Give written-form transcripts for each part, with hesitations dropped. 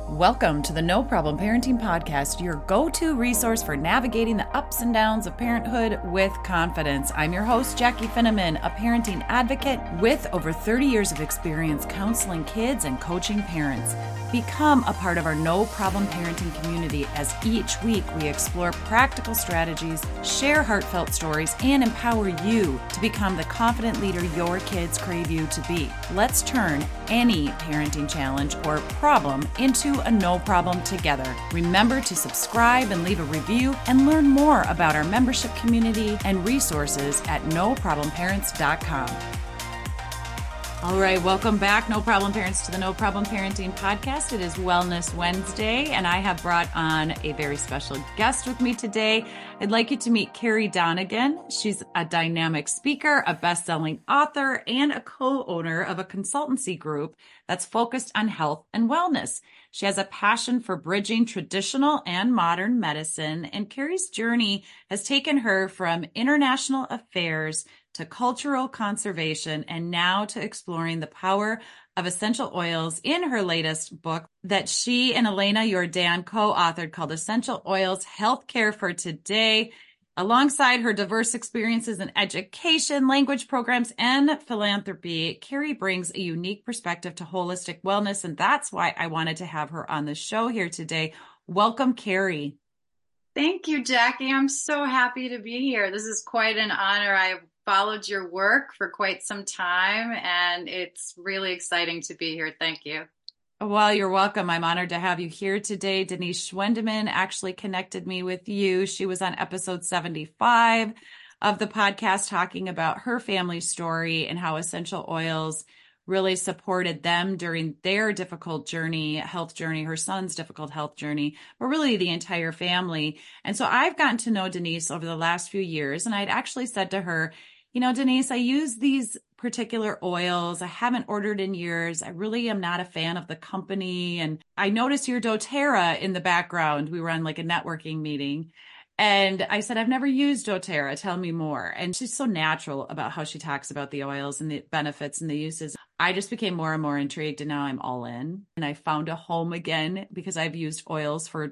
Welcome to the No Problem Parenting Podcast, your go-to resource for navigating the ups and downs of parenthood with confidence. I'm your host, Jackie Finneman, a parenting advocate with over 30 years of experience counseling kids and coaching parents. Become a part of our No Problem Parenting community as each week we explore practical strategies, share heartfelt stories, and empower you to become the confident leader your kids crave you to be. Let's turn any parenting challenge or problem into a no problem together. Remember to subscribe and leave a review and learn more about our membership community and resources at noproblemparents.com. All right, welcome back, No Problem Parents, to the No Problem Parenting Podcast. It is Wellness Wednesday, and I have brought on a very special guest with me today. I'd like you to meet Carrie Donegan. She's a dynamic speaker, a best-selling author, and a co-owner of a consultancy group that's focused on health and wellness. She has a passion for bridging traditional and modern medicine, and Carrie's journey has taken her from international affairs to cultural conservation, and now to exploring the power of essential oils in her latest book that she and Elena Jordan co-authored called Essential Oils: Healthcare for Today. Alongside her diverse experiences in education, language programs, and philanthropy, Carrie brings a unique perspective to holistic wellness, and that's why I wanted to have her on the show here today. Welcome, Carrie. Thank you, Jackie. I'm so happy to be here. This is quite an honor. I've followed your work for quite some time, and it's really exciting to be here. Thank you. Well, you're welcome. I'm honored to have you here today. Denise Schwendeman actually connected me with you. She was on episode 75 of the podcast talking about her family story and how essential oils really supported them during their difficult journey, health journey, her son's difficult health journey, but really the entire family. And so I've gotten to know Denise over the last few years, and I'd actually said to her, you know, Denise, I use these particular oils. I haven't ordered in years. I really am not a fan of the company. And I noticed your doTERRA in the background. We were on like a networking meeting. And I said, I've never used doTERRA. Tell me more. And she's so natural about how she talks about the oils and the benefits and the uses. I just became more and more intrigued, and now I'm all in. And I found a home again because I've used oils for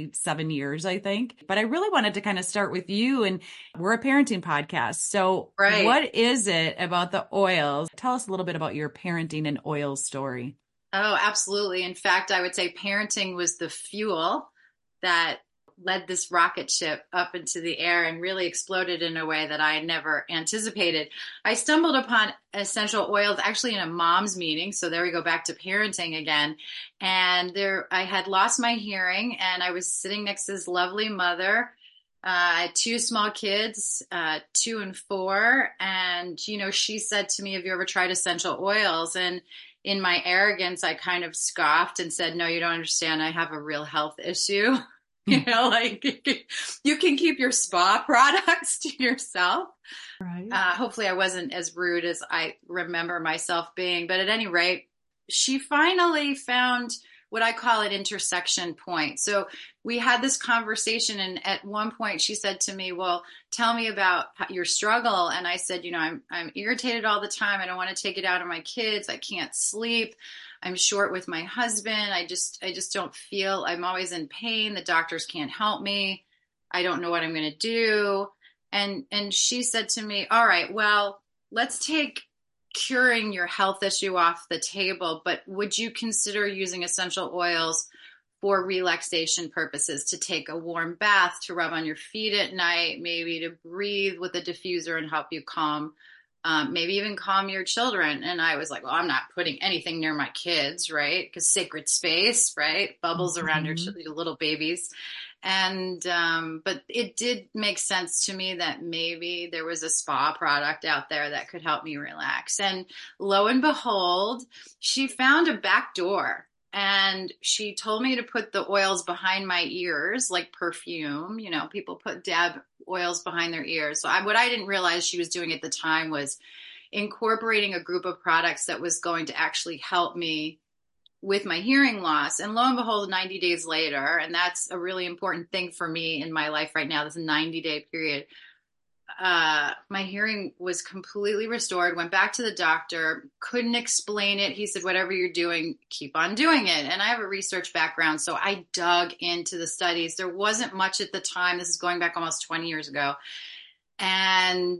27 years, I think. But I really wanted to kind of start with you, and we're a parenting podcast. So What is it about the oils? Tell us a little bit about your parenting and oils story. Oh, absolutely. In fact, I would say parenting was the fuel that led this rocket ship up into the air and really exploded in a way that I never anticipated. I stumbled upon essential oils actually in a mom's meeting. So there we go, back to parenting again. And I had lost my hearing, and I was sitting next to this lovely mother. I had two small kids, 2 and 4. And, you know, she said to me, have you ever tried essential oils? And in my arrogance, I kind of scoffed and said, no, you don't understand. I have a real health issue. You know, like you can keep your spa products to yourself. Right. Hopefully I wasn't as rude as I remember myself being. But at any rate, she finally found what I call an intersection point. So we had this conversation, and at one point she said to me, well, tell me about your struggle. And I said, you know, I'm irritated all the time. I don't want to take it out on my kids. I can't sleep. I'm short with my husband. I just don't feel, I'm always in pain. The doctors can't help me. I don't know what I'm going to do. And she said to me, all right, well, let's take curing your health issue off the table, but would you consider using essential oils for relaxation purposes, to take a warm bath, to rub on your feet at night, maybe to breathe with a diffuser and help you calm, maybe even calm your children? And I was like, well, I'm not putting anything near my kids, right? Because sacred space, right? Bubbles around your little babies. And, but it did make sense to me that maybe there was a spa product out there that could help me relax. And lo and behold, she found a back door. And she told me to put the oils behind my ears, like perfume. You know, people dab oils behind their ears. So what I didn't realize she was doing at the time was incorporating a group of products that was going to actually help me with my hearing loss. And lo and behold, 90 days later, and that's a really important thing for me in my life right now, this 90-day period, my hearing was completely restored. Went back to the doctor, couldn't explain it. He said, whatever you're doing, keep on doing it. And I have a research background, so I dug into the studies. There wasn't much at the time. This is going back almost 20 years ago. And,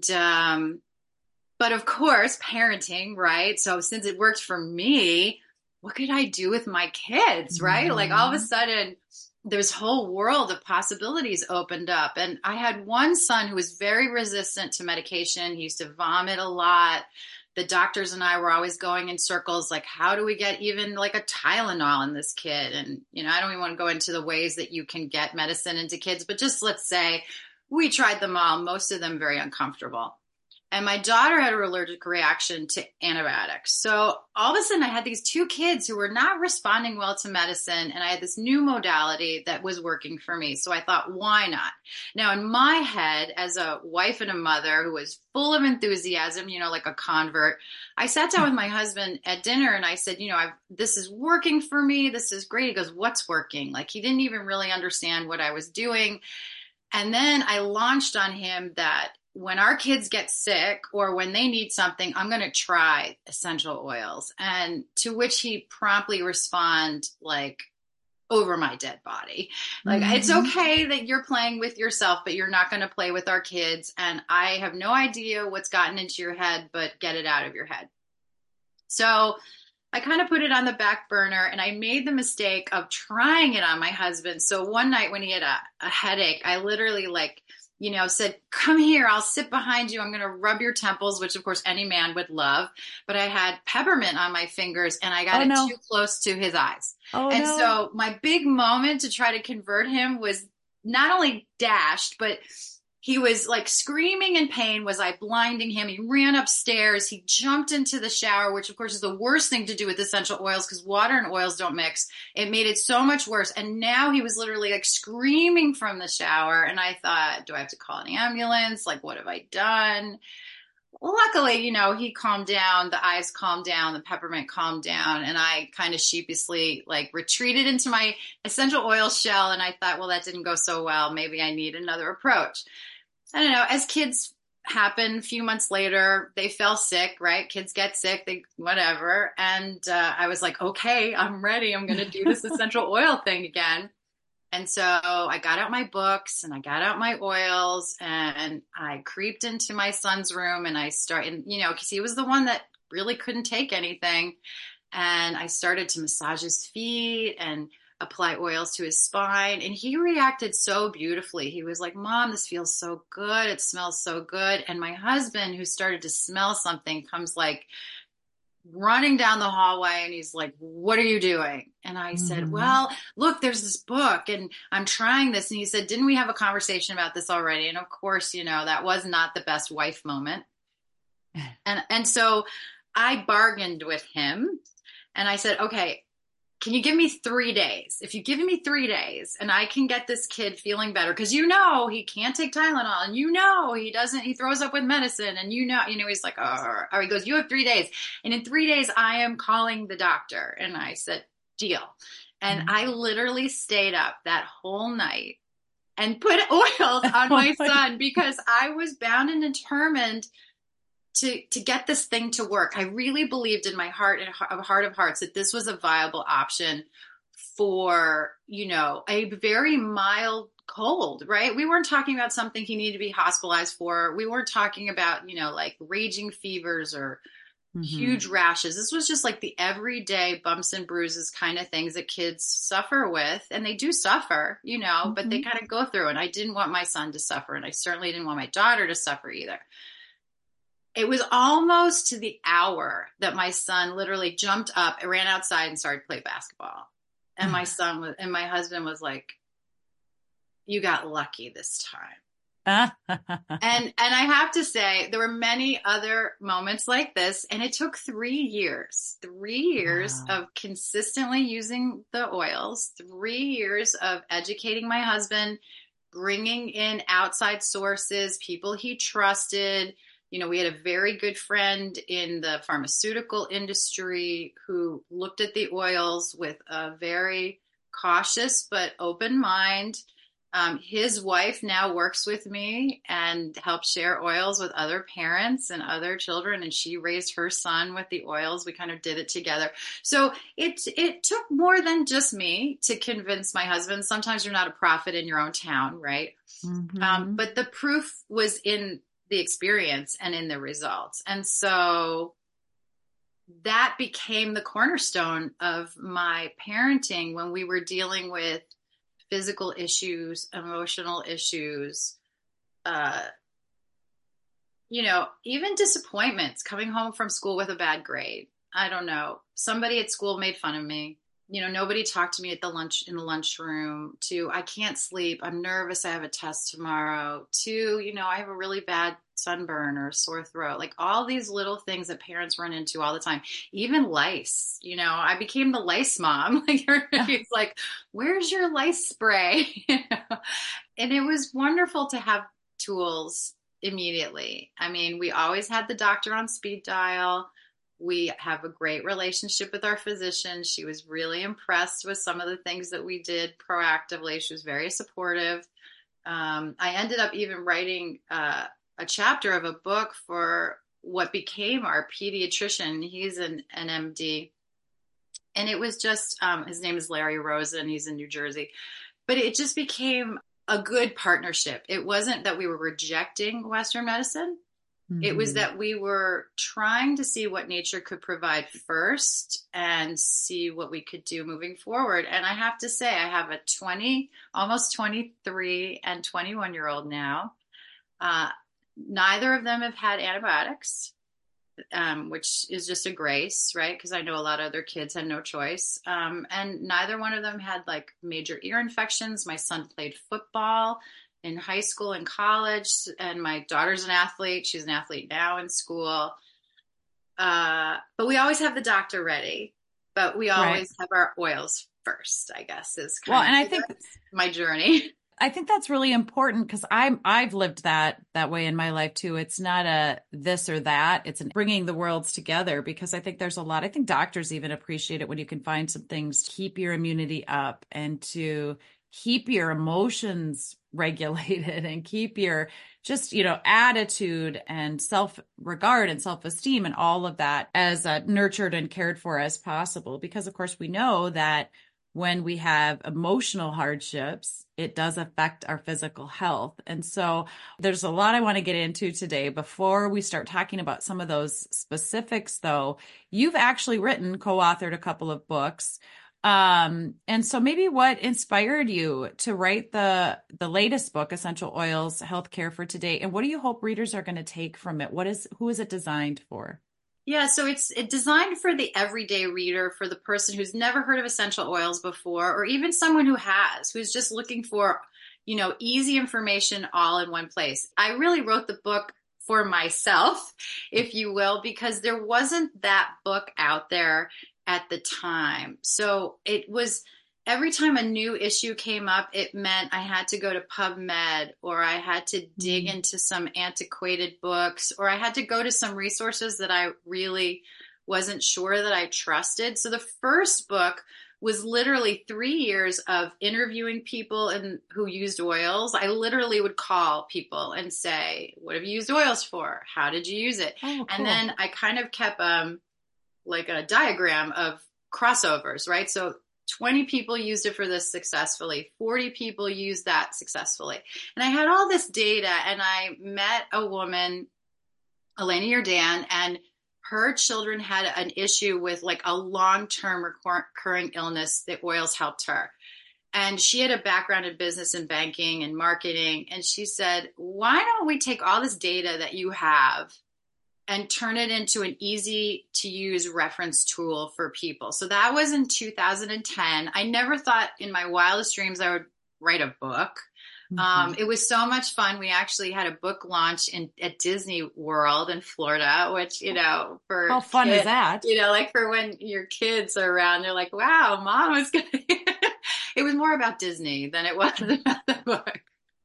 but of course, parenting, right? So since it worked for me, what could I do with my kids, right? Like all of a sudden, this whole world of possibilities opened up. And I had one son who was very resistant to medication. He used to vomit a lot. The doctors and I were always going in circles, like, how do we get even like a Tylenol in this kid? And, I don't even want to go into the ways that you can get medicine into kids, but just let's say we tried them all, most of them very uncomfortable. And my daughter had an allergic reaction to antibiotics. So all of a sudden I had these two kids who were not responding well to medicine. And I had this new modality that was working for me. So I thought, why not? Now in my head, as a wife and a mother who was full of enthusiasm, like a convert, I sat down with my husband at dinner and I said, this is working for me. This is great. He goes, what's working? Like he didn't even really understand what I was doing. And then I launched on him that when our kids get sick or when they need something, I'm going to try essential oils. And to which he promptly respond like, over my dead body. Like, It's okay that you're playing with yourself, but you're not going to play with our kids. And I have no idea what's gotten into your head, but get it out of your head. So I kind of put it on the back burner and I made the mistake of trying it on my husband. So one night when he had a headache, I literally said, come here, I'll sit behind you. I'm going to rub your temples, which of course any man would love. But I had peppermint on my fingers and I got too close to his eyes. So my big moment to try to convert him was not only dashed, but he was like screaming in pain. Was I blinding him? He ran upstairs. He jumped into the shower, which of course is the worst thing to do with essential oils because water and oils don't mix. It made it so much worse. And now he was literally like screaming from the shower. And I thought, do I have to call an ambulance? Like, what have I done? Well, luckily, he calmed down, the eyes calmed down, the peppermint calmed down, and I kind of sheepishly like retreated into my essential oil shell. And I thought, well, that didn't go so well. Maybe I need another approach. I don't know, as kids happen, a few months later, they fell sick, right? Kids get sick, whatever. And I was like, okay, I'm ready. I'm going to do this essential oil thing again. And so I got out my books and I got out my oils and I creeped into my son's room and I started, because he was the one that really couldn't take anything. And I started to massage his feet and apply oils to his spine. And he reacted so beautifully. He was like, Mom, this feels so good. It smells so good. And my husband, who started to smell something, comes like running down the hallway and he's like, what are you doing? And I said, well, look, there's this book and I'm trying this. And he said, didn't we have a conversation about this already? And of course, that was not the best wife moment. And so I bargained with him and I said, okay, can you give me 3 days? If you give me 3 days and I can get this kid feeling better, because he can't take Tylenol and he throws up with medicine and he's like, oh, he goes, you have 3 days. And in 3 days, I am calling the doctor. And I said, deal. And I literally stayed up that whole night and put oils on my son because I was bound and determined to get this thing to work. I really believed in my heart of hearts that this was a viable option for, a very mild cold, right? We weren't talking about something he needed to be hospitalized for. We weren't talking about, like raging fevers or huge rashes. This was just like the everyday bumps and bruises kind of things that kids suffer with. And they do suffer, but they kind of go through. And I didn't want my son to suffer. And I certainly didn't want my daughter to suffer either. It was almost to the hour that my son literally jumped up and ran outside and started to play basketball. And my husband was like, you got lucky this time. And I have to say, there were many other moments like this, and it took 3 years, 3 years of consistently using the oils, 3 years of educating my husband, bringing in outside sources, people he trusted. We had a very good friend in the pharmaceutical industry who looked at the oils with a very cautious but open mind. His wife now works with me and helps share oils with other parents and other children, and she raised her son with the oils. We kind of did it together. So it took more than just me to convince my husband. Sometimes you're not a prophet in your own town, right? But the proof was in the experience and in the results. And so that became the cornerstone of my parenting when we were dealing with physical issues, emotional issues, even disappointments, coming home from school with a bad grade. I don't know. Somebody at school made fun of me. Nobody talked to me in the lunchroom. To, I can't sleep. I'm nervous. I have a test tomorrow. To, I have a really bad sunburn or sore throat. Like all these little things that parents run into all the time. Even lice. I became the lice mom. Like everybody's like, "Where's your lice spray?" And it was wonderful to have tools immediately. I mean, we always had the doctor on speed dial. We have a great relationship with our physician. She was really impressed with some of the things that we did proactively. She was very supportive. I ended up even writing a chapter of a book for what became our pediatrician. He's an MD. And it was just, his name is Larry Rosen. He's in New Jersey. But it just became a good partnership. It wasn't that we were rejecting Western medicine. It was that we were trying to see what nature could provide first and see what we could do moving forward. And I have to say, I have a almost 23 and 21-year-old now. Neither of them have had antibiotics, which is just a grace, right? Because I know a lot of other kids had no choice. And neither one of them had like major ear infections. My son played football in high school and college, and my daughter's an athlete. She's an athlete now in school. But we always have the doctor ready, but we always have our oils first, I guess, is kind of I think my journey. I think that's really important because I've lived that way in my life too. It's not a this or that. It's bringing the worlds together, because I think there's a lot. I think doctors even appreciate it when you can find some things to keep your immunity up and to keep your emotions regulated and keep your just, attitude and self-regard and self-esteem and all of that as nurtured and cared for as possible. Because of course we know that when we have emotional hardships, it does affect our physical health. And so there's a lot I want to get into today. Before we start talking about some of those specifics, though, you've actually co-authored a couple of books. And so maybe what inspired you to write the latest book, Essential Oils, Healthcare for Today? And what do you hope readers are going to take from it? Who is it designed for? Yeah, so it's designed for the everyday reader, for the person who's never heard of essential oils before, or even someone who's just looking for, easy information all in one place. I really wrote the book for myself, if you will, because there wasn't that book out there at the time. So it was, every time a new issue came up, it meant I had to go to PubMed, or I had to dig into some antiquated books, or I had to go to some resources that I really wasn't sure that I trusted. So the first book was literally 3 years of interviewing people who used oils. I literally would call people and say, "What have you used oils for? How did you use it?" Oh, cool. And then I kind of kept like a diagram of crossovers, right? So 20 people used it for this successfully. 40 people used that successfully. And I had all this data, and I met a woman, Elena Yardan, and her children had an issue with like a long-term recurring illness. The oils helped her. And she had a background in business and banking and marketing. And she said, "Why don't we take all this data that you have and turn it into an easy to use reference tool for people?" So that was in 2010. I never thought in my wildest dreams I would write a book. It was so much fun. We actually had a book launch at Disney World in Florida, which, for how fun is that? Like for when your kids are around, they're like, "Wow, mom is going to," it was more about Disney than it was about the book.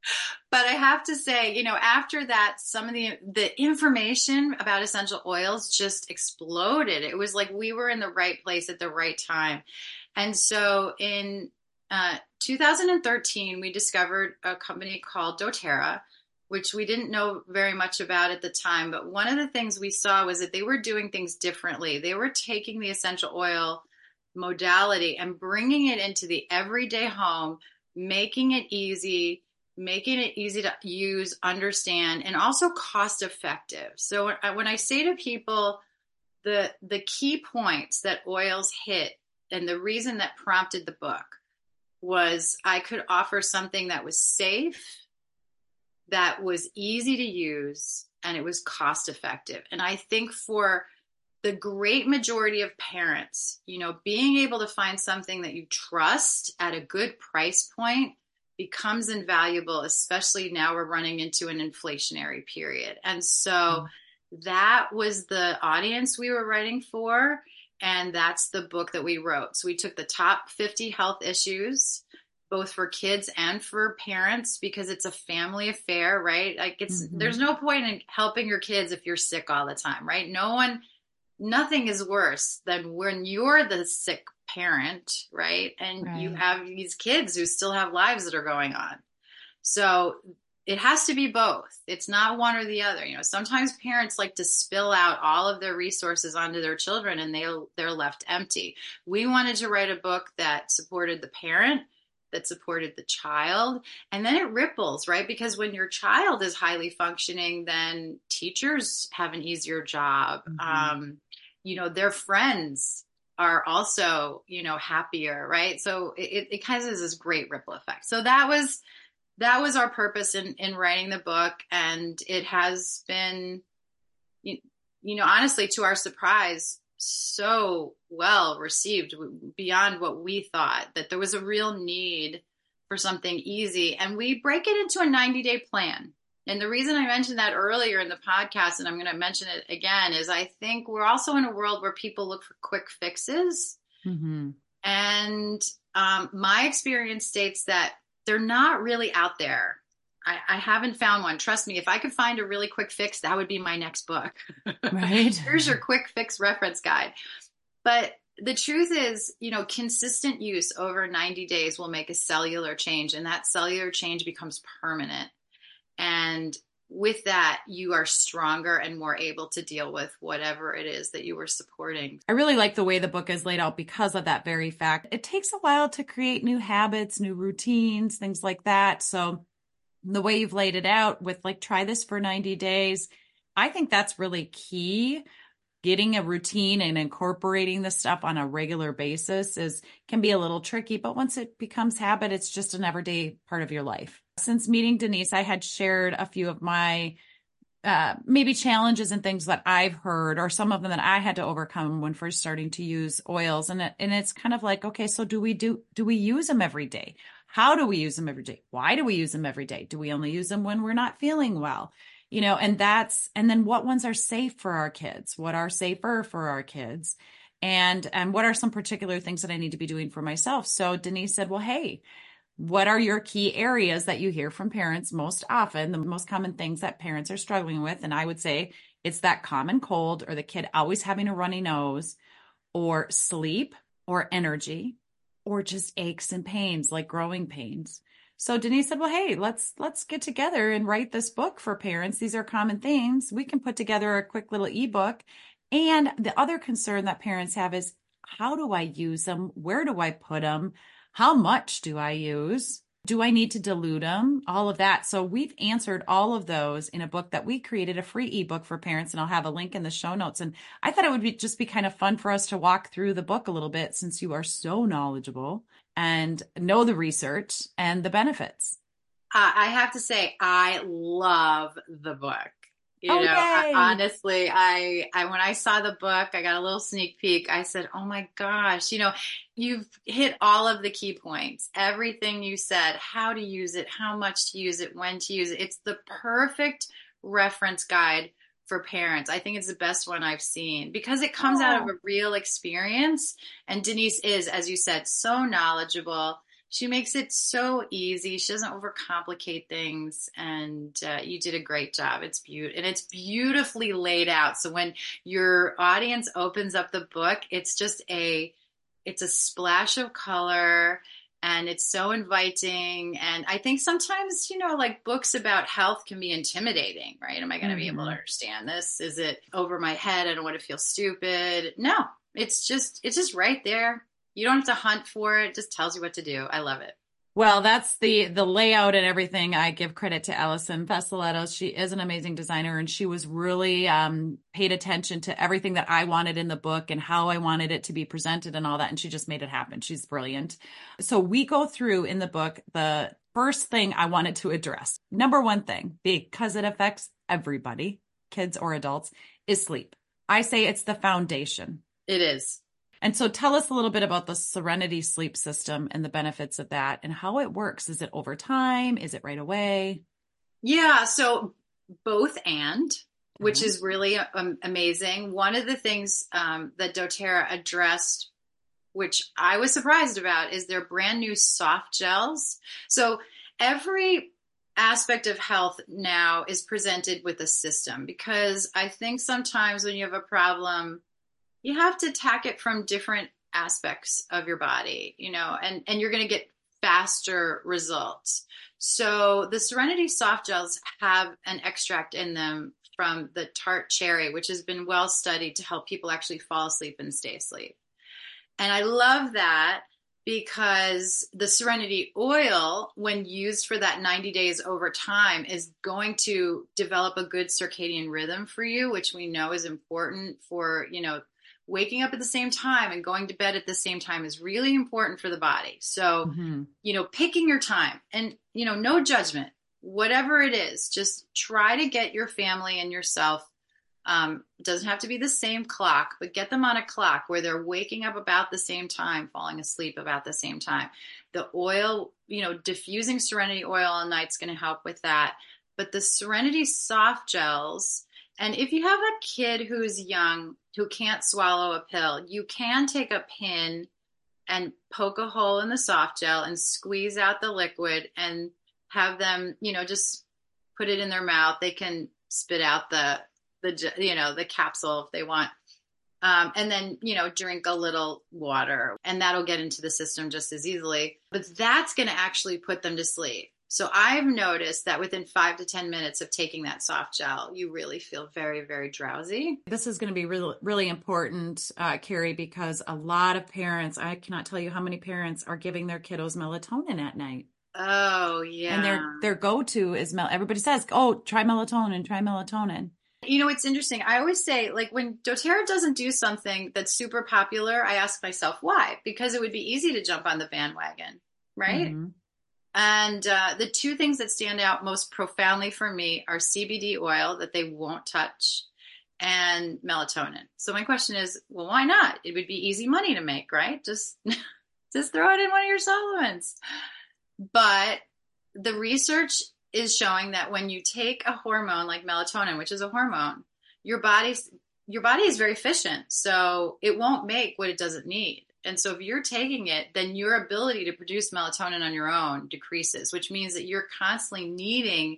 But I have to say, after that, some of the information about essential oils just exploded. It was like we were in the right place at the right time. And so in 2013, we discovered a company called doTERRA, which we didn't know very much about at the time. But one of the things we saw was that they were doing things differently. They were taking the essential oil modality and bringing it into the everyday home, making it easy to use, understand, and also cost effective. So when I say to people, the key points that oils hit and the reason that prompted the book was I could offer something that was safe, that was easy to use, and it was cost effective. And I think for the great majority of parents, being able to find something that you trust at a good price point becomes invaluable, especially now we're running into an inflationary period. And so that was the audience we were writing for. And that's the book that we wrote. So we took the top 50 health issues, both for kids and for parents, because it's a family affair, right? Like there's no point in helping your kids if you're sick all the time, right? Nothing is worse than when you're the sick parent, right? And you have these kids who still have lives that are going on. So it has to be both. It's not one or the other. Sometimes parents like to spill out all of their resources onto their children and they're left empty. We wanted to write a book that supported the parent, that supported the child, and then it ripples, right? Because when your child is highly functioning, then teachers have an easier job. Their friends are also, happier, right? So it kind of is this great ripple effect. So that was our purpose in writing the book. And it has been, honestly, to our surprise, so well received beyond what we thought, that there was a real need for something easy. And we break it into a 90-day plan. And the reason I mentioned that earlier in the podcast, and I'm going to mention it again, is I think we're also in a world where people look for quick fixes. And my experience states that they're not really out there. I haven't found one. Trust me, if I could find a really quick fix, that would be my next book. Right. Here's your quick fix reference guide. But the truth is, consistent use over 90 days will make a cellular change, and that cellular change becomes permanent. And with that, you are stronger and more able to deal with whatever it is that you were supporting. I really like the way the book is laid out because of that very fact. It takes a while to create new habits, new routines, things like that. So the way you've laid it out with try this for 90 days, I think that's really key. Getting a routine and incorporating this stuff on a regular basis can be a little tricky, but once it becomes habit, it's just an everyday part of your life. Since meeting Denise, I had shared a few of my maybe challenges and things that I've heard, or some of them that I had to overcome when first starting to use oils. And it's kind of like, okay, so do we use them every day? How do we use them every day? Why do we use them every day? Do we only use them when we're not feeling well? And then what ones are safe for our kids? What are safer for our kids? And what are some particular things that I need to be doing for myself? So Denise said, well, hey, what are your key areas that you hear from parents most often, the most common things that parents are struggling with? And I would say it's that common cold, or the kid always having a runny nose, or sleep, or energy, or just aches and pains, like growing pains. So Denise said, well, hey, let's get together and write this book for parents. These are common things. We can put together a quick little ebook. And the other concern that parents have is, how do I use them? Where do I put them? How much do I use? Do I need to dilute them? All of that. So we've answered all of those in a book that we created, a free ebook for parents, and I'll have a link in the show notes. And I thought it would just be kind of fun for us to walk through the book a little bit, since you are so knowledgeable and know the research and the benefits. I have to say, I love the book. Honestly, I when I saw the book, I got a little sneak peek. I said, oh my gosh, you've hit all of the key points. Everything you said, how to use it, how much to use it, when to use it. It's the perfect reference guide for parents. I think it's the best one I've seen because it comes out of a real experience. And Denise is, as you said, so knowledgeable. She makes it so easy. She doesn't overcomplicate things. And you did a great job. It's beautifully laid out. So when your audience opens up the book, it's a splash of color. and it's so inviting. And I think sometimes, like books about health can be intimidating, right? Am I going to be able to understand this? Is it over my head? I don't want to feel stupid. No, it's just right there. You don't have to hunt for it. It just tells you what to do. I love it. Well, that's the layout and everything. I give credit to Allison Vassiletto. She is an amazing designer, and she was really paid attention to everything that I wanted in the book and how I wanted it to be presented and all that. And she just made it happen. She's brilliant. So we go through in the book, the first thing I wanted to address, number one thing, because it affects everybody, kids or adults, is sleep. I say it's the foundation. It is. And so tell us a little bit about the Serenity sleep system and the benefits of that and how it works. Is it over time? Is it right away? Yeah, so both which is really amazing. One of the things that doTERRA addressed, which I was surprised about, is their brand new soft gels. So every aspect of health now is presented with a system, because I think sometimes when you have a problem, you have to attack it from different aspects of your body, and you're going to get faster results. So the Serenity soft gels have an extract in them from the tart cherry, which has been well studied to help people actually fall asleep and stay asleep. And I love that, because the Serenity oil, when used for that 90 days over time, is going to develop a good circadian rhythm for you, which we know is important for, waking up at the same time and going to bed at the same time is really important for the body. So, picking your time and, no judgment, whatever it is, just try to get your family and yourself. Doesn't have to be the same clock, but get them on a clock where they're waking up about the same time, falling asleep about the same time. The oil, diffusing Serenity oil all night is going to help with that. But the Serenity soft gels, and if you have a kid who's young, who can't swallow a pill, you can take a pin and poke a hole in the soft gel and squeeze out the liquid and have them, just put it in their mouth. They can spit out the capsule if they want. And then, drink a little water, and that'll get into the system just as easily. But that's going to actually put them to sleep. So I've noticed that within 5 to 10 minutes of taking that soft gel, you really feel very, very drowsy. This is going to be really, really important, Carrie, because a lot of parents, I cannot tell you how many parents are giving their kiddos melatonin at night. Oh, yeah. And their go-to is, everybody says, oh, try melatonin. It's interesting. I always say, like, when doTERRA doesn't do something that's super popular, I ask myself why, because it would be easy to jump on the bandwagon, right? Mm-hmm. And the two things that stand out most profoundly for me are CBD oil that they won't touch and melatonin. So my question is, well, why not? It would be easy money to make, right? Just throw it in one of your supplements. But the research is showing that when you take a hormone like melatonin, which is a hormone, your body is very efficient. So it won't make what it doesn't need. And so if you're taking it, then your ability to produce melatonin on your own decreases, which means that you're constantly needing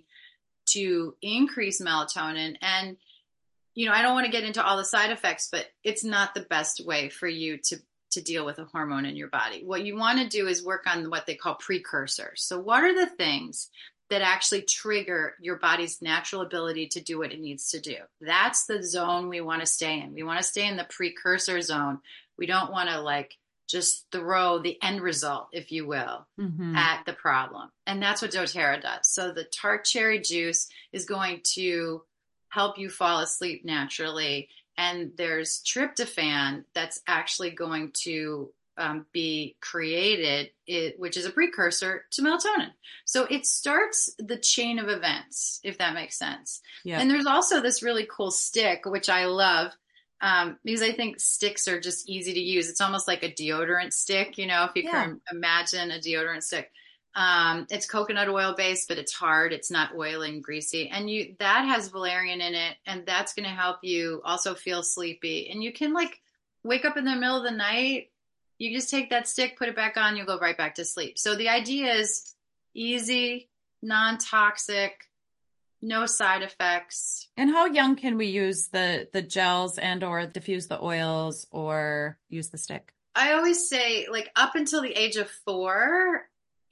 to increase melatonin. And, I don't want to get into all the side effects, but it's not the best way for you to deal with a hormone in your body. What you want to do is work on what they call precursors. So what are the things that actually trigger your body's natural ability to do what it needs to do? That's the zone we want to stay in. We want to stay in the precursor zone. We don't want to just throw the end result, if you will, at the problem. And that's what doTERRA does. So the tart cherry juice is going to help you fall asleep naturally. And there's tryptophan that's actually going to be created, which is a precursor to melatonin. So it starts the chain of events, if that makes sense. Yeah. And there's also this really cool stick, which I love, because I think sticks are just easy to use. It's almost like a deodorant stick, if you can imagine a deodorant stick. It's coconut oil based, but it's hard. It's not oily and greasy. And that has valerian in it, and that's going to help you also feel sleepy. And you can wake up in the middle of the night. You just take that stick, put it back on, you'll go right back to sleep. So the idea is easy, non-toxic, no side effects. And how young can we use the gels and or diffuse the oils or use the stick? I always say, like, up until the age of 4,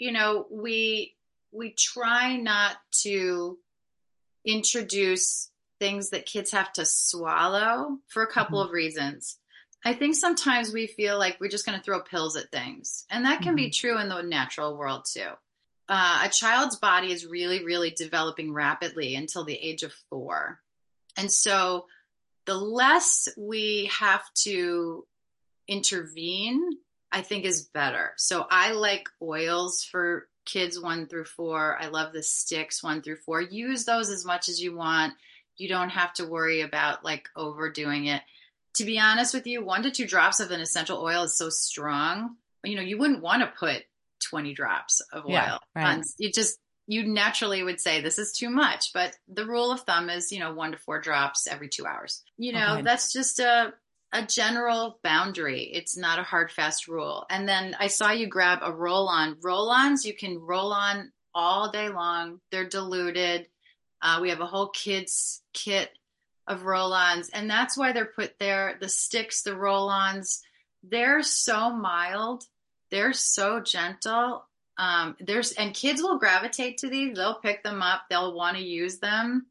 we try not to introduce things that kids have to swallow for a couple Hmm. of reasons. I think sometimes we feel like we're just going to throw pills at things, and that can be Hmm. true in the natural world too. A child's body is really, really developing rapidly until the age of 4. And so the less we have to intervene, I think is better. So I like oils for kids 1 through 4. I love the sticks 1 through 4. Use those as much as you want. You don't have to worry about like overdoing it. To be honest with you, 1 to 2 drops of an essential oil is so strong. You wouldn't want to put 20 drops of Yeah, oil right. on. You naturally would say this is too much, but the rule of thumb is, 1 to 4 drops every 2 hours. Okay. That's just a general boundary. It's not a hard, fast rule. And then I saw you grab a roll on. Roll ons, you can roll on all day long. They're diluted. We have a whole kids kit of roll ons. And that's why they're put there. The sticks, the roll ons, they're so mild. They're so gentle. And kids will gravitate to these. They'll pick them up. They'll want to use them.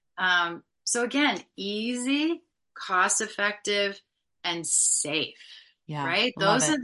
So again, easy, cost effective, and safe, Yeah, right? love Those it. are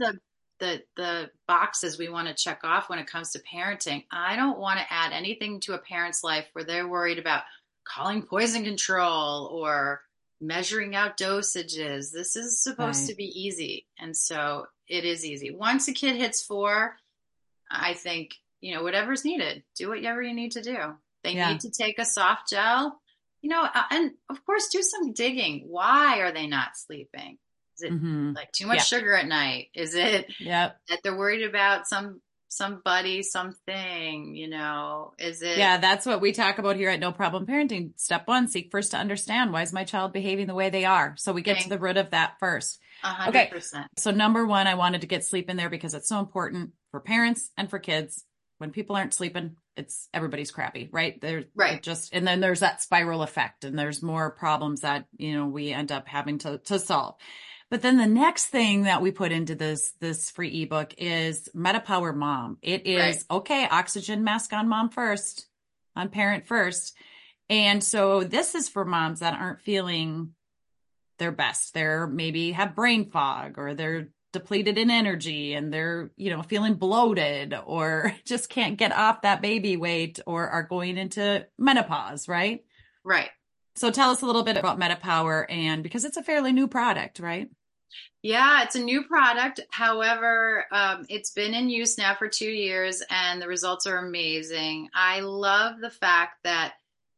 the boxes we want to check off when it comes to parenting. I don't want to add anything to a parent's life where they're worried about calling poison control or measuring out dosages. This is supposed Right. to be easy. And so it is easy. Once a kid hits 4, I think, whatever's needed, do whatever you need to do. They Yeah. need to take a soft gel, and of course, do some digging. Why are they not sleeping? Is it Hmm. like too much Yeah. sugar at night? Is it Yep. that they're worried about somebody, something, is it Yeah, that's what we talk about here at No Problem Parenting. Step one, seek first to understand, why is my child behaving the way they are? So we get to thing the root of that first. a hundred Okay. percent? So number one, I wanted to get sleep in there because it's so important for parents and for kids. When people aren't sleeping, it's everybody's crappy, right? Right. And then there's that spiral effect and there's more problems that, we end up having to solve. But then the next thing that we put into this free ebook is MetaPower Mom. It Right. is okay, oxygen mask on mom first, on parent first. And so this is for moms that aren't feeling their best. They're maybe have brain fog or they're depleted in energy and they're, feeling bloated or just can't get off that baby weight or are going into menopause, right? Right. So tell us a little bit about MetaPower and because it's a fairly new product, right? Yeah, it's a new product. However, it's been in use now for 2 years and the results are amazing. I love the fact that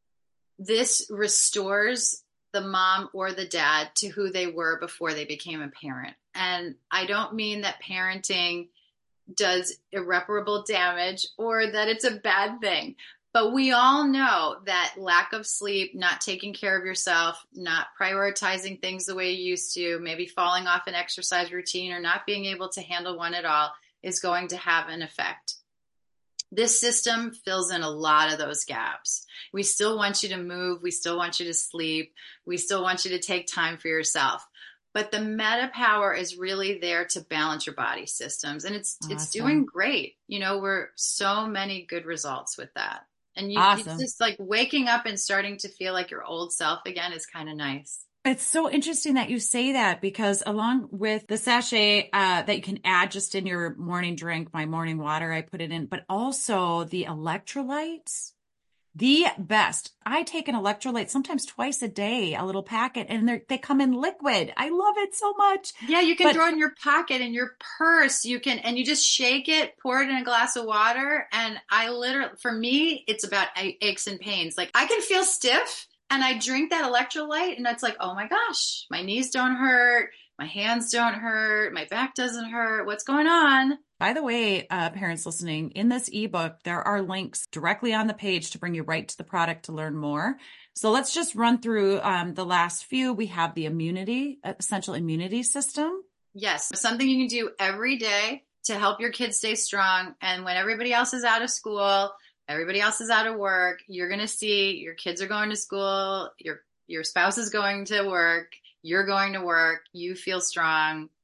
this restores the mom or the dad to who they were before they became a parent. And I don't mean that parenting does irreparable damage or that it's a bad thing. But we all know that lack of sleep, not taking care of yourself, not prioritizing things the way you used to, maybe falling off an exercise routine or not being able to handle one at all is going to have an effect. This system fills in a lot of those gaps. We still want you to move. We still want you to sleep. We still want you to take time for yourself. But the MetaPower is really there to balance your body systems. And it's doing Awesome. great. We're so many good results with that. And you Awesome. just like waking up and starting to feel like your old self again is kind of nice. It's so interesting that you say that because along with the sachet that you can add just in your morning drink, my morning water, I put it in, but also the electrolytes, the best. I take an electrolyte sometimes twice a day, a little packet, and they come in liquid. I love it so much. Yeah, you can But throw it in your pocket, in your purse. And you just shake it, pour it in a glass of water. And for me, it's about aches and pains. Like I can feel stiff and I drink that electrolyte and it's like, oh my gosh, my knees don't hurt. My hands don't hurt. My back doesn't hurt. What's going on? by the way, parents listening, in this ebook, there are links directly on the page to bring you right to the product to learn more. So let's just run through the last few. We have the essential immunity system. Yes, something you can do every day to help your kids stay strong. And when everybody else is out of school, everybody else is out of work, you're going to see your kids are going to school, your spouse is going to work, you're going to work, you feel strong.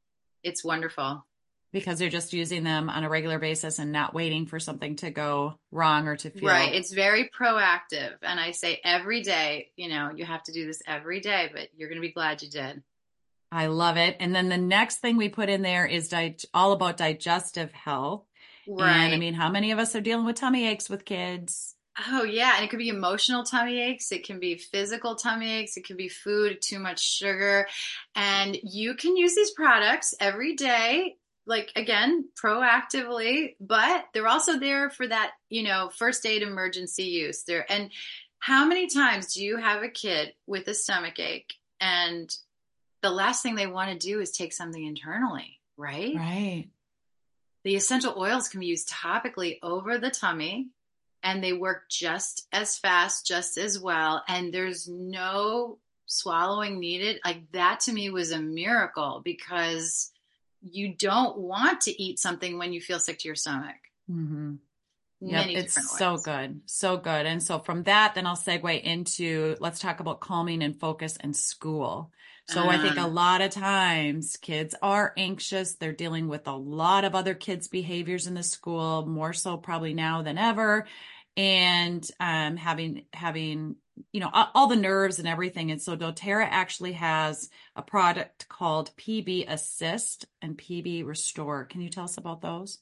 It's wonderful. because they're just using them on a regular basis and not waiting for something to go wrong or to Right. feel. It's very proactive. And I say every day, you have to do this every day, but you're going to be glad you did. I love it. And then the next thing we put in there is all about digestive health. And I Right. mean, how many of us are dealing with tummy aches with kids? Oh, yeah. And it could be emotional tummy aches. It can be physical tummy aches. It can be food, too much sugar. And you can use these products every day, like again, proactively, but they're also there for that, first aid emergency use there. And how many times do you have a kid with a stomach ache and the last thing they want to do is take something internally, right? Right. The essential oils can be used topically over the tummy and they work just as fast, just as well. And there's no swallowing needed. Like that to me was a miracle because you don't want to eat something when you feel sick to your stomach. Mm-hmm. Yep, Many it's different so oils. good. So good. And so from that, then I'll segue into let's talk about calming and focus in school. So I think a Uh, lot of times kids are anxious. They're dealing with a lot of other kids' behaviors in the school, more so probably now than ever. And having all the nerves and everything. And so doTERRA actually has a product called PB Assist and PB Restore. Can you tell us about those?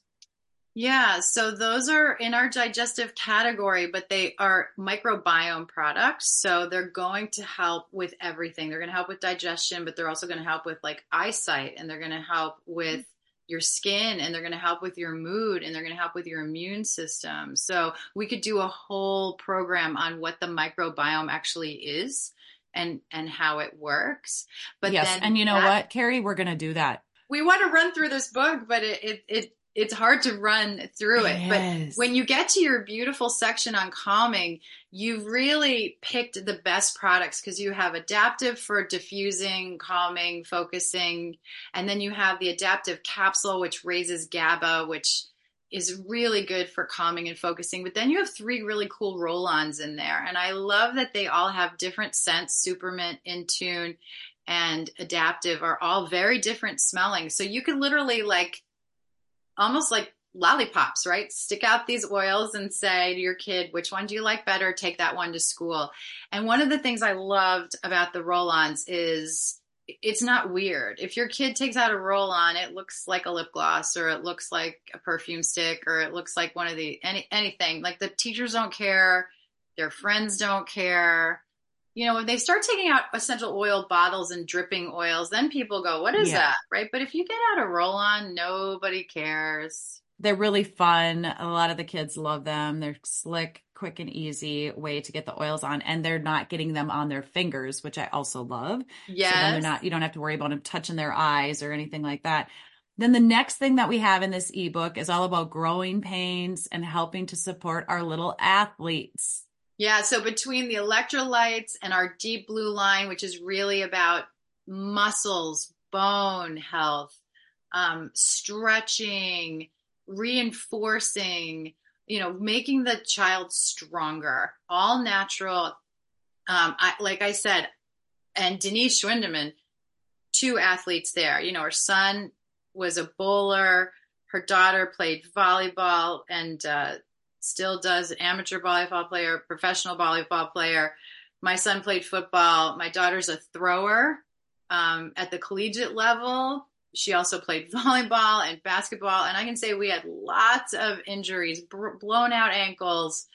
Yeah, so those are in our digestive category, but they are microbiome products. So they're going to help with everything. They're going to help with digestion, but they're also going to help with like eyesight, and they're going to help with your skin, and they're going to help with your mood, and they're going to help with your immune system. So we could do a whole program on what the microbiome actually is and how it works. But Yes. then And you know that what, Carrie, we're going to do that. we want to run through this book, but it's hard to run through it. But It is. when you get to your beautiful section on calming, you've really picked the best products because you have adaptive for diffusing, calming, focusing, and then you have the adaptive capsule, which raises GABA, which is really good for calming and focusing. But then you have three really cool roll-ons in there. And I love that they all have different scents. Supermint, Intune, and Adaptive are all very different smelling. So you could literally like almost like lollipops, right? Stick out these oils and say to your kid, which one do you like better? Take that one to school. And one of the things I loved about the roll-ons is it's not weird. If your kid takes out a roll-on, it looks like a lip gloss or it looks like a perfume stick or it looks like one of the anything. Like the teachers don't care, their friends don't care. When they start taking out essential oil bottles and dripping oils, then people go, what is Yeah. that? Right. But if you get out a roll on, nobody cares. They're really fun. A lot of the kids love them. They're slick, quick, and easy way to get the oils on. And they're not getting them on their fingers, which I also love. So then Yes. you don't have to worry about them touching their eyes or anything like that. Then the next thing that we have in this ebook is all about growing pains and helping to support our little athletes. Yeah. So between the electrolytes and our deep blue line, which is really about muscles, bone health, stretching, reinforcing, making the child stronger, all natural. Like I said, and Denise Schwindeman, two athletes there. Her son was a bowler. Her daughter played volleyball and still does, amateur volleyball player, professional volleyball player. My son played football. My daughter's a thrower at the collegiate level. She also played volleyball and basketball. And I can say we had lots of injuries, blown out ankles,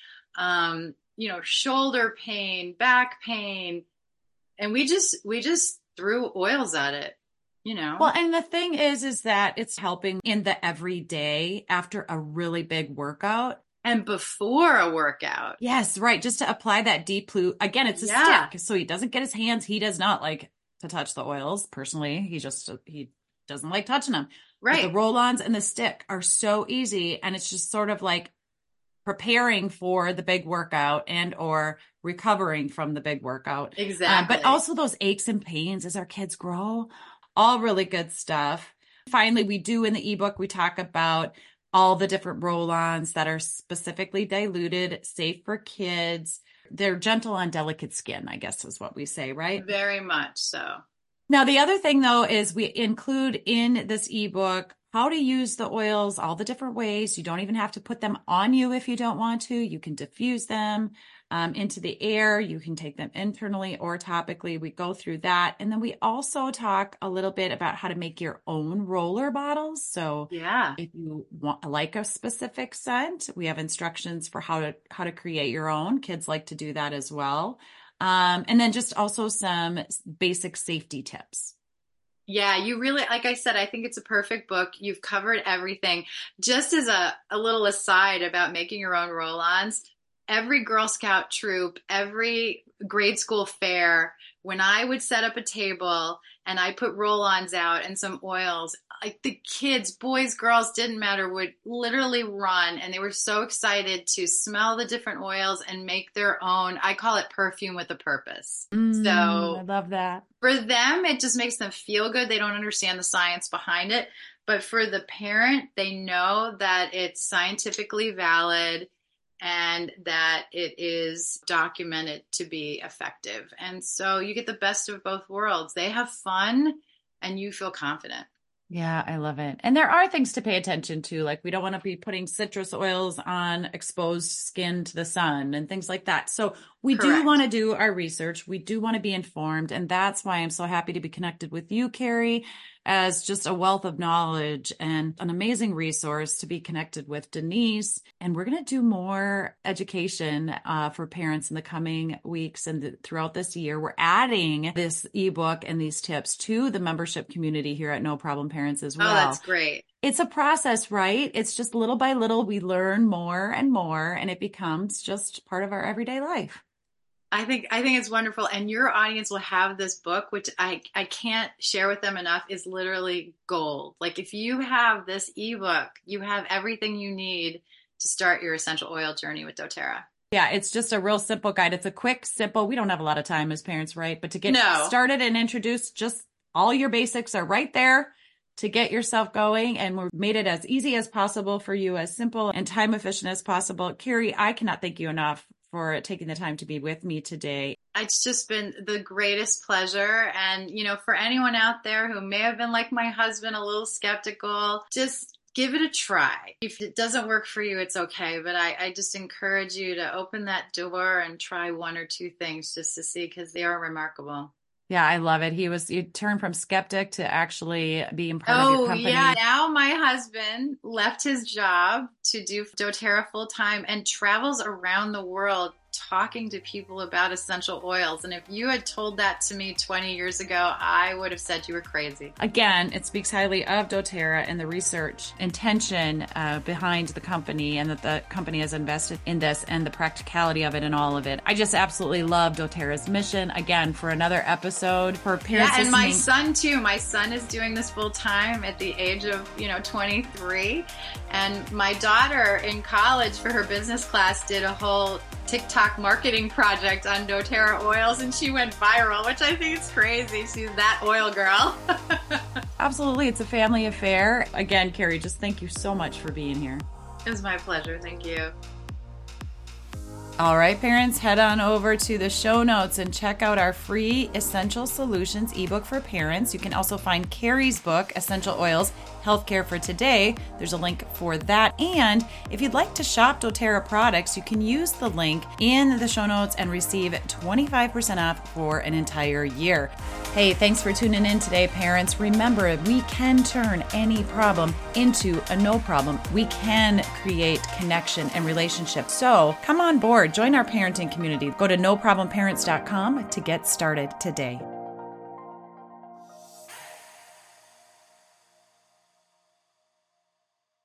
shoulder pain, back pain. And we just threw oils at it, Well, and the thing is that it's helping in the everyday after a really big workout. And before a workout. Yes, right. Just to apply that deep blue. Again, it's a stick. So he doesn't get his hands. He does not like to touch the oils. Personally, he doesn't like touching them. Right. But the roll-ons and the stick are so easy. And it's just sort of like preparing for the big workout and or recovering from the big workout. Exactly. But also those aches and pains as our kids grow, all really good stuff. Finally, we do in the ebook, we talk about all the different roll-ons that are specifically diluted, safe for kids. They're gentle on delicate skin, I guess is what we say, right? Very much so. Now, the other thing though is we include in this ebook how to use the oils, all the different ways. You don't even have to put them on you if you don't want to. You can diffuse them into the air. You can take them internally or topically. We go through that. And then we also talk a little bit about how to make your own roller bottles. So Yeah. if you want like a specific scent, we have instructions for how to create your own. Kids like to do that as well. And then just also some basic safety tips. Yeah, you really, like I said, I think it's a perfect book. You've covered everything. Just as a little aside about making your own roll-ons, every Girl Scout troop, every grade school fair, when I would set up a table and I put roll-ons out and some oils, like the kids, boys, girls, didn't matter, would literally run, and they were so excited to smell the different oils and make their own. I call it perfume with a purpose. I love that. For them, it just makes them feel good. They don't understand the science behind it. But for the parent, they know that it's scientifically valid and that it is documented to be effective. And so you get the best of both worlds. They have fun and you feel confident. Yeah, I love it. And there are things to pay attention to. Like we don't want to be putting citrus oils on exposed skin to the sun and things like that. So we do want to do our research. We do want to be informed. And that's why I'm so happy to be connected with you, Carrie, as just a wealth of knowledge and an amazing resource to be connected with Denise. And we're going to do more education for parents in the coming weeks and throughout this year. We're adding this ebook and these tips to the membership community here at No Problem Parents as well. Oh, that's great. It's a process, right? It's just little by little, we learn more and more, and it becomes just part of our everyday life. I think it's wonderful. And your audience will have this book, which I can't share with them enough, is literally gold. Like if you have this ebook, you have everything you need to start your essential oil journey with doTERRA. Yeah, it's just a real simple guide. It's a quick, simple, we don't have a lot of time as parents, right? But to get started and introduced, just all your basics are right there to get yourself going. And we made it as easy as possible for you, as simple and time efficient as possible. Carrie, I cannot thank you enough for taking the time to be with me today. It's just been the greatest pleasure. And, for anyone out there who may have been like my husband, a little skeptical, just give it a try. If it doesn't work for you, it's okay. But I just encourage you to open that door and try one or two things just to see, because they are remarkable. Yeah, I love it. He turned from skeptic to actually being part of your company. Oh, yeah. Now my husband left his job to do doTERRA full time and travels around the world talking to people about essential oils. And if you had told that to me 20 years ago, I would have said you were crazy. Again, it speaks highly of doTERRA and the research intention behind the company, and that the company has invested in this and the practicality of it and all of it. I just absolutely love doTERRA's mission. Again, for another episode for parents. Yeah, and my son too. My son is doing this full time at the age of 23. And my daughter in college for her business class did a whole TikTok marketing project on doTERRA oils, and she went viral, which I think is crazy. She's that oil girl. Absolutely. It's a family affair. Again, Carrie, just thank you so much for being here. It was my pleasure. Thank you. All right, parents, head on over to the show notes and check out our free Essential Solutions ebook for parents. You can also find Carrie's book, Essential Oils, Healthcare for Today. There's a link for that. And if you'd like to shop doTERRA products, you can use the link in the show notes and receive 25% off for an entire year. Hey, thanks for tuning in today, parents. Remember, we can turn any problem into a no problem. We can create connection and relationship. So come on board, join our parenting community. Go to noproblemparents.com to get started today.